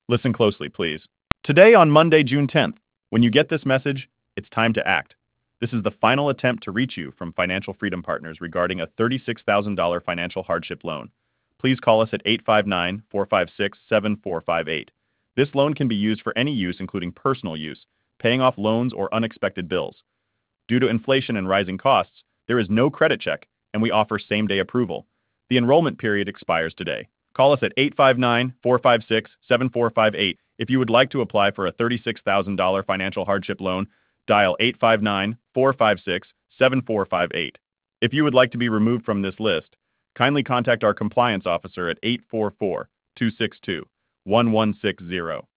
Listen closely, please. Today, on Monday, June 10th, when you get this message, it's time to act. This is the final attempt to reach you from Financial Freedom Partners regarding a $36,000 financial hardship loan. Please call us at 859-456-7458. This loan can be used for any use, including personal use, paying off loans, or unexpected bills. Due to inflation and rising costs, there is no credit check, and we offer same-day approval. The enrollment period expires today. Call us at 859-456-7458. If you would like to apply for a $36,000 financial hardship loan, dial 859-456-7458. If you would like to be removed from this list, kindly contact our compliance officer at 844-262-1160.